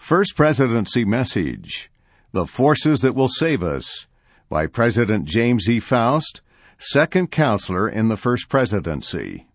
First Presidency Message, The Forces That Will Save Us, by President James E. Faust, second counselor in the First Presidency.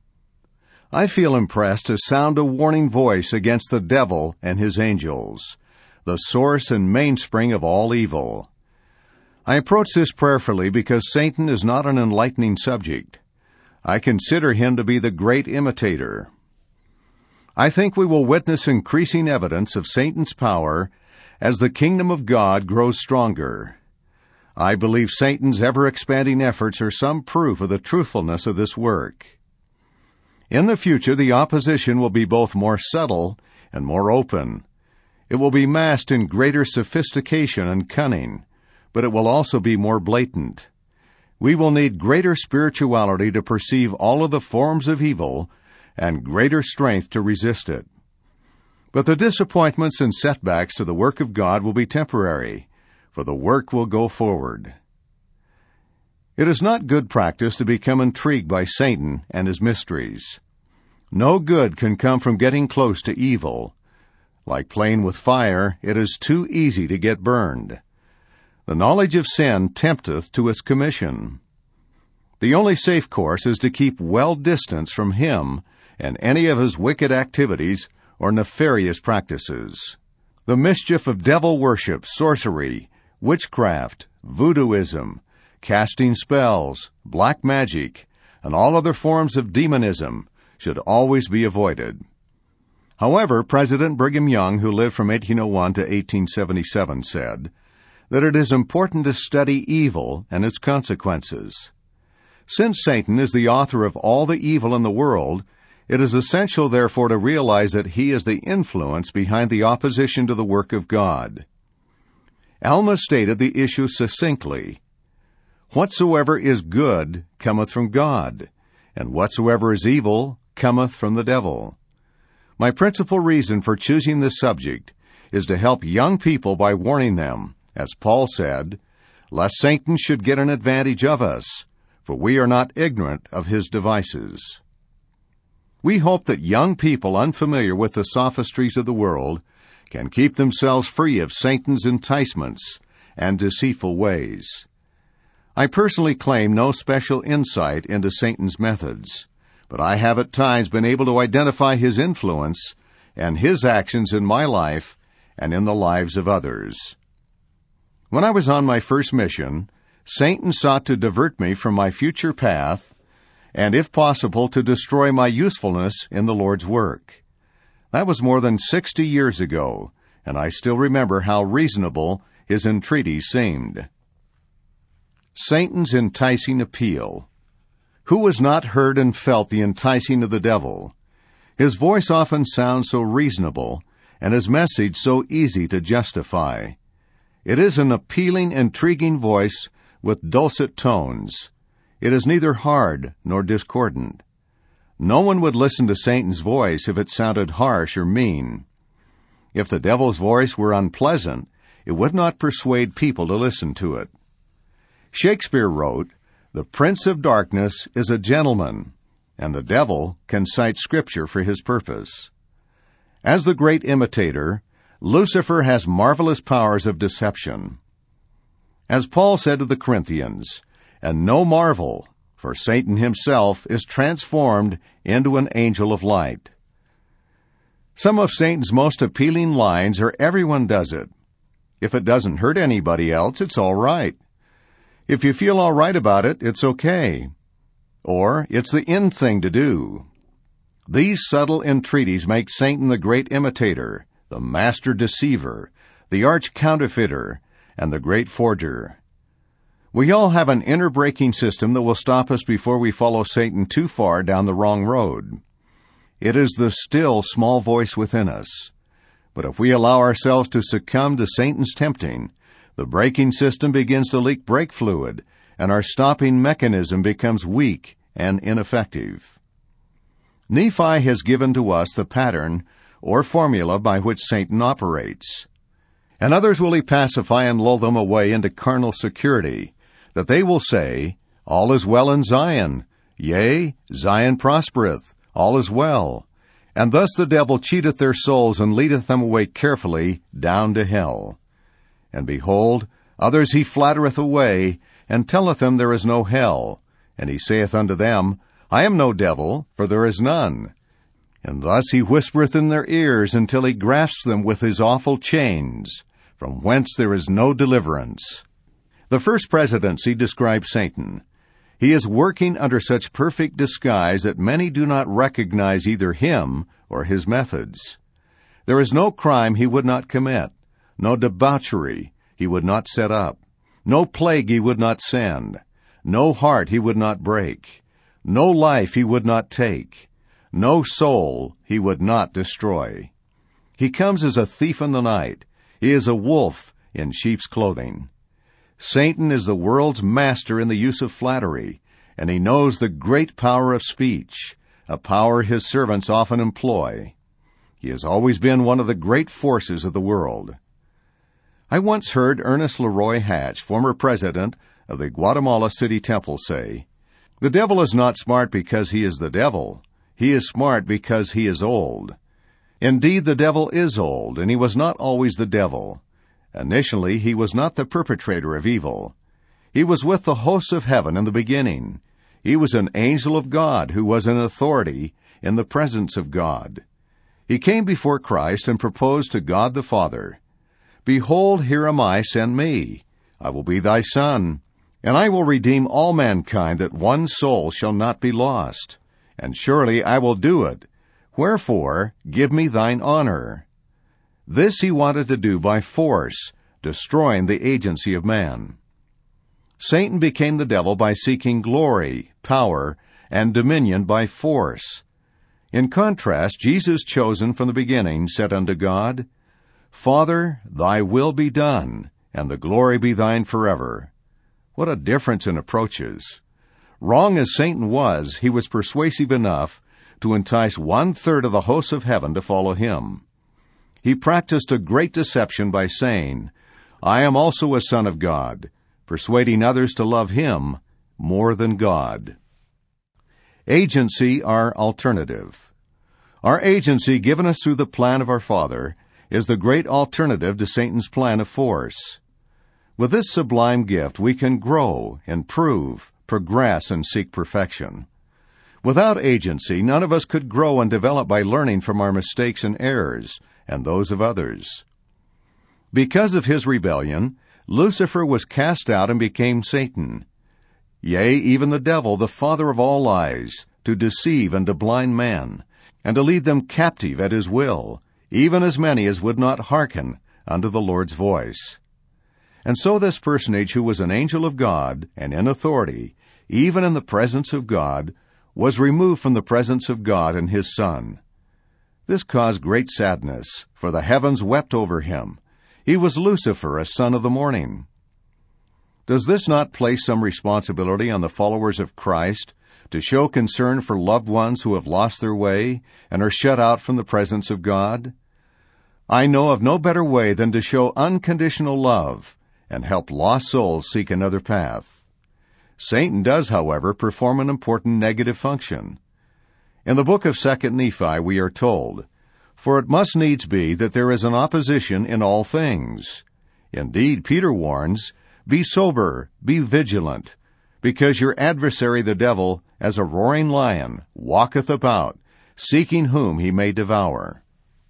I feel impressed to sound a warning voice against the devil and his angels, the source and mainspring of all evil. I approach this prayerfully because Satan is not an enlightening subject. I consider him to be the great imitator. I think we will witness increasing evidence of Satan's power as the kingdom of God grows stronger. I believe Satan's ever-expanding efforts are some proof of the truthfulness of this work. In the future, the opposition will be both more subtle and more open. It will be masked in greater sophistication and cunning, but it will also be more blatant. We will need greater spirituality to perceive all of the forms of evil and greater strength to resist it. But the disappointments and setbacks to the work of God will be temporary, for the work will go forward. It is not good practice to become intrigued by Satan and his mysteries. No good can come from getting close to evil. Like playing with fire, it is too easy to get burned. The knowledge of sin tempteth to its commission. The only safe course is to keep well distanced from him and any of his wicked activities or nefarious practices. The mischief of devil worship, sorcery, witchcraft, voodooism, casting spells, black magic, and all other forms of demonism should always be avoided. However, President Brigham Young, who lived from 1801 to 1877, said that it is important to study evil and its consequences. Since Satan is the author of all the evil in the world, it is essential, therefore, to realize that he is the influence behind the opposition to the work of God. Alma stated the issue succinctly. Whatsoever is good cometh from God, and whatsoever is evil cometh from the devil. My principal reason for choosing this subject is to help young people by warning them, as Paul said, lest Satan should get an advantage of us, for we are not ignorant of his devices. We hope that young people unfamiliar with the sophistries of the world can keep themselves free of Satan's enticements and deceitful ways. I personally claim no special insight into Satan's methods, but I have at times been able to identify his influence and his actions in my life and in the lives of others. When I was on my first mission, Satan sought to divert me from my future path and, if possible, to destroy my usefulness in the Lord's work. That was more than 60 years ago, and I still remember how reasonable his entreaties seemed. Satan's enticing appeal. Who has not heard and felt the enticing of the devil? His voice often sounds so reasonable, and his message so easy to justify. It is an appealing, intriguing voice with dulcet tones. It is neither hard nor discordant. No one would listen to Satan's voice if it sounded harsh or mean. If the devil's voice were unpleasant, it would not persuade people to listen to it. Shakespeare wrote, "The prince of darkness is a gentleman, and the devil can cite Scripture for his purpose." As the great imitator, Lucifer has marvelous powers of deception. As Paul said to the Corinthians, "And no marvel, for Satan himself is transformed into an angel of light." Some of Satan's most appealing lines are "everyone does it." If it doesn't hurt anybody else, it's all right. If you feel all right about it, it's okay. Or, it's the in thing to do. These subtle entreaties make Satan the great imitator, the master deceiver, the arch counterfeiter, and the great forger. We all have an inner braking system that will stop us before we follow Satan too far down the wrong road. It is the still small voice within us. But if we allow ourselves to succumb to Satan's tempting, the braking system begins to leak brake fluid, and our stopping mechanism becomes weak and ineffective. Nephi has given to us the pattern or formula by which Satan operates. And others will he pacify and lull them away into carnal security, that they will say, "All is well in Zion. Yea, Zion prospereth, all is well. And thus the devil cheateth their souls, and leadeth them away carefully down to hell. And behold, others he flattereth away, and telleth them there is no hell. And he saith unto them, I am no devil, for there is none. And thus he whispereth in their ears, until he grasps them with his awful chains, from whence there is no deliverance. The first presidency describes Satan. He is working under such perfect disguise that many do not recognize either him or his methods. There is no crime he would not commit, no debauchery he would not set up, no plague he would not send, no heart he would not break, no life he would not take, no soul he would not destroy. He comes as a thief in the night. He is a wolf in sheep's clothing. Satan is the world's master in the use of flattery, and he knows the great power of speech, a power his servants often employ. He has always been one of the great forces of the world. I once heard Ernest Leroy Hatch, former president of the Guatemala City Temple, say, "The devil is not smart because he is the devil. He is smart because he is old." Indeed, the devil is old, and he was not always the devil. Initially, he was not the perpetrator of evil. He was with the hosts of heaven in the beginning. He was an angel of God who was in authority in the presence of God. He came before Christ and proposed to God the Father, "Behold, here am I, send me. I will be thy son, and I will redeem all mankind, that one soul shall not be lost. And surely I will do it. Wherefore, give me thine honor." This he wanted to do by force, destroying the agency of man. Satan became the devil by seeking glory, power, and dominion by force. In contrast, Jesus, chosen from the beginning, said unto God, "Father, thy will be done, and the glory be thine forever." What a difference in approaches. Wrong as Satan was, he was persuasive enough to entice 1/3 of the hosts of heaven to follow him. He practiced a great deception by saying, "I am also a son of God," persuading others to love him more than God. Agency, our alternative. Our agency, given us through the plan of our Father, is the great alternative to Satan's plan of force. With this sublime gift, we can grow, improve, progress, and seek perfection. Without agency, none of us could grow and develop by learning from our mistakes and errors, and those of others. Because of his rebellion, Lucifer was cast out and became Satan. Yea, even the devil, the father of all lies, to deceive and to blind man, and to lead them captive at his will, even as many as would not hearken unto the Lord's voice. And so this personage, who was an angel of God, and in authority, even in the presence of God, was removed from the presence of God and his Son. This caused great sadness, for the heavens wept over him. He was Lucifer, a son of the morning. Does this not place some responsibility on the followers of Christ to show concern for loved ones who have lost their way and are shut out from the presence of God? I know of no better way than to show unconditional love and help lost souls seek another path. Satan does, however, perform an important negative function. In the book of 2 Nephi, we are told, "For it must needs be that there is an opposition in all things." Indeed, Peter warns, "Be sober, be vigilant, because your adversary the devil, as a roaring lion, walketh about, seeking whom he may devour."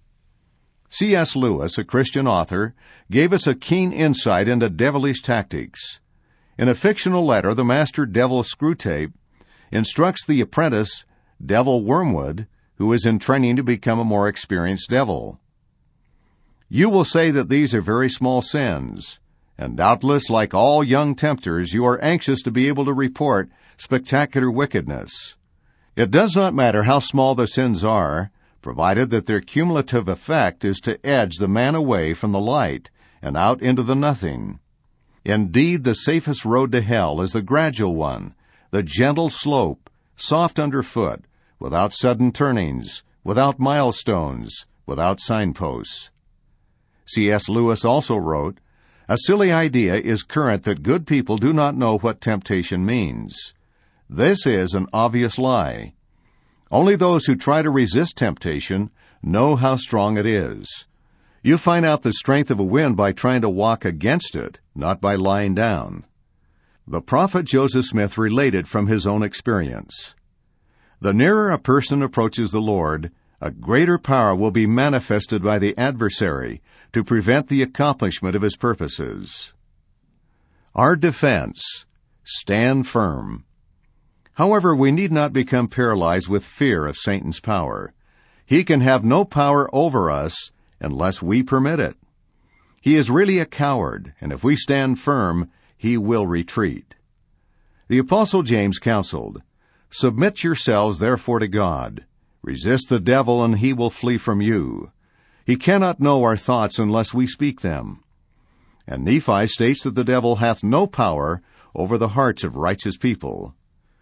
C.S. Lewis, a Christian author, gave us a keen insight into devilish tactics. In a fictional letter, the master devil Screwtape instructs the apprentice Devil Wormwood, who is in training to become a more experienced devil. "You will say that these are very small sins, and doubtless, like all young tempters, you are anxious to be able to report spectacular wickedness. It does not matter how small the sins are, provided that their cumulative effect is to edge the man away from the light and out into the nothing. Indeed, the safest road to hell is the gradual one, the gentle slope, soft underfoot, without sudden turnings, without milestones, without signposts." C.S. Lewis also wrote, "A silly idea is current that good people do not know what temptation means. This is an obvious lie. Only those who try to resist temptation know how strong it is. You find out the strength of a wind by trying to walk against it, not by lying down. The prophet Joseph Smith related from his own experience. The nearer a person approaches the Lord, a greater power will be manifested by the adversary to prevent the accomplishment of his purposes. Our defense: stand firm. However, we need not become paralyzed with fear of Satan's power. He can have no power over us unless we permit it. He is really a coward, and if we stand firm, he will retreat. The Apostle James counseled, "Submit yourselves therefore to God. Resist the devil, and he will flee from you. He cannot know our thoughts unless we speak them." And Nephi states that the devil hath no power over the hearts of righteous people.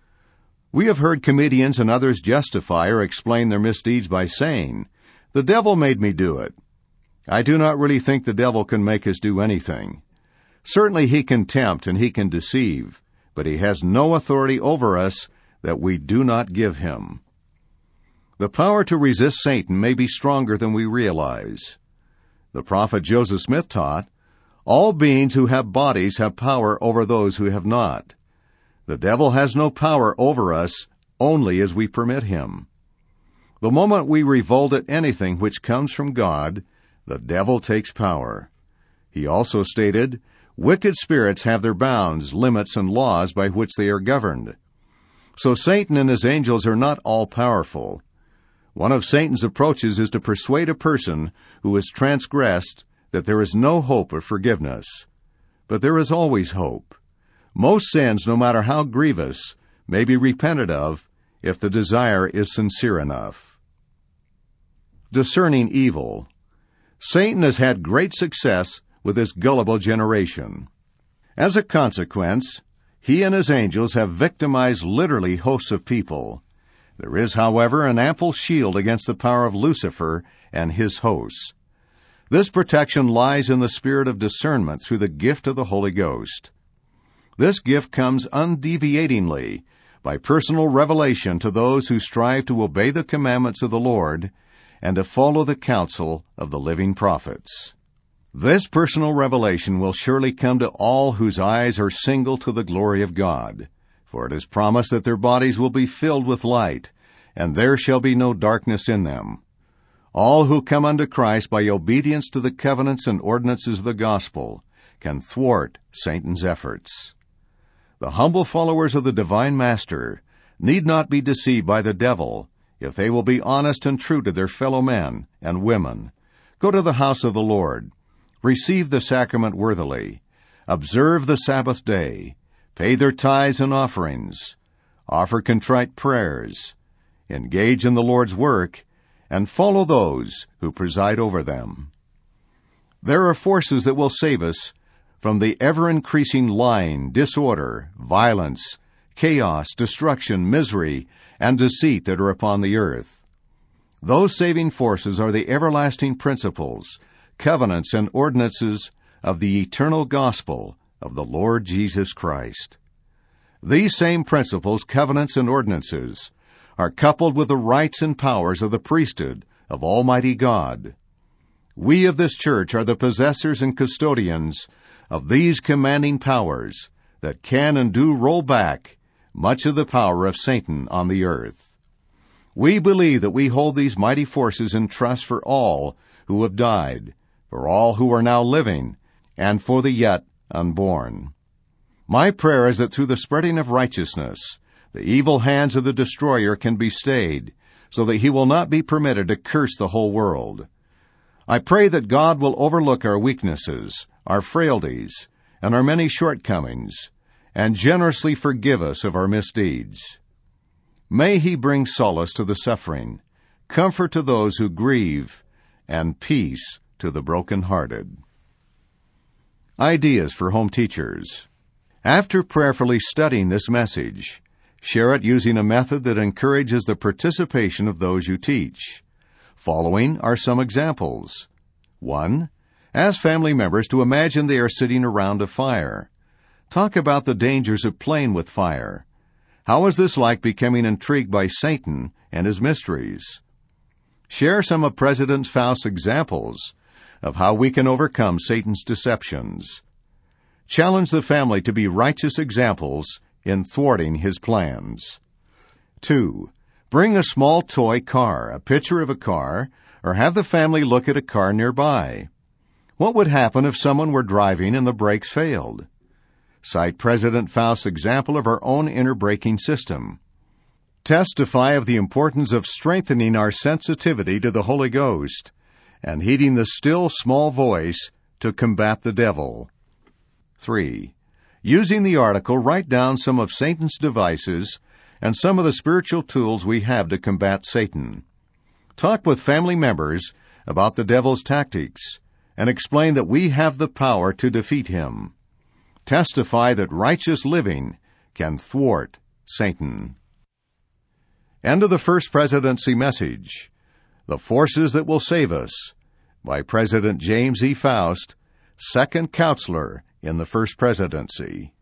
We have heard comedians and others justify or explain their misdeeds by saying, "The devil made me do it." I do not really think the devil can make us do anything. Certainly he can tempt and he can deceive, but he has no authority over us that we do not give him. The power to resist Satan may be stronger than we realize. The prophet Joseph Smith taught, "All beings who have bodies have power over those who have not." The devil has no power over us only as we permit him. The moment we revolt at anything which comes from God, the devil takes power. He also stated, "Wicked spirits have their bounds, limits, and laws by which they are governed." So Satan and his angels are not all-powerful. One of Satan's approaches is to persuade a person who has transgressed that there is no hope of forgiveness. But there is always hope. Most sins, no matter how grievous, may be repented of if the desire is sincere enough. Discerning evil. Satan has had great success with this gullible generation. As a consequence, he and his angels have victimized literally hosts of people. There is, however, an ample shield against the power of Lucifer and his hosts. This protection lies in the spirit of discernment through the gift of the Holy Ghost. This gift comes undeviatingly by personal revelation to those who strive to obey the commandments of the Lord and to follow the counsel of the living prophets. This personal revelation will surely come to all whose eyes are single to the glory of God, for it is promised that their bodies will be filled with light, and there shall be no darkness in them. All who come unto Christ by obedience to the covenants and ordinances of the gospel can thwart Satan's efforts. The humble followers of the divine Master need not be deceived by the devil if they will be honest and true to their fellow men and women. Go to the house of the Lord. Receive the sacrament worthily. Observe the Sabbath day. Pay their tithes and offerings. Offer contrite prayers. Engage in the Lord's work, and follow those who preside over them. There are forces that will save us from the ever-increasing lying, disorder, violence, chaos, destruction, misery, and deceit that are upon the earth. Those saving forces are the everlasting principles, covenants, and ordinances of the eternal gospel of the Lord Jesus Christ. These same principles, covenants, and ordinances are coupled with the rights and powers of the priesthood of Almighty God. We of this church are the possessors and custodians of these commanding powers that can and do roll back much of the power of Satan on the earth. We believe that we hold these mighty forces in trust for all who have died, for all who are now living, and for the yet unborn. My prayer is that through the spreading of righteousness, the evil hands of the destroyer can be stayed, so that he will not be permitted to curse the whole world. I pray that God will overlook our weaknesses, our frailties, and our many shortcomings, and generously forgive us of our misdeeds. May he bring solace to the suffering, comfort to those who grieve, and peace to the broken-hearted. Ideas for home teachers. After prayerfully studying this message, share it using a method that encourages the participation of those you teach. Following are some examples. 1. Ask family members to imagine they are sitting around a fire. Talk about the dangers of playing with fire. How is this like becoming intrigued by Satan and his mysteries? Share some of President Faust's examples of how we can overcome Satan's deceptions. Challenge the family to be righteous examples in thwarting his plans. 2. Bring a small toy car, a picture of a car, or have the family look at a car nearby. What would happen if someone were driving and the brakes failed? Cite President Faust's example of our own inner braking system. Testify of the importance of strengthening our sensitivity to the Holy Ghost and heeding the still small voice to combat the devil. 3. Using the article, write down some of Satan's devices and some of the spiritual tools we have to combat Satan. Talk with family members about the devil's tactics and explain that we have the power to defeat him. Testify that righteous living can thwart Satan. End of the First Presidency Message, The Forces That Will Save Us, by President James E. Faust, second counselor in the First Presidency.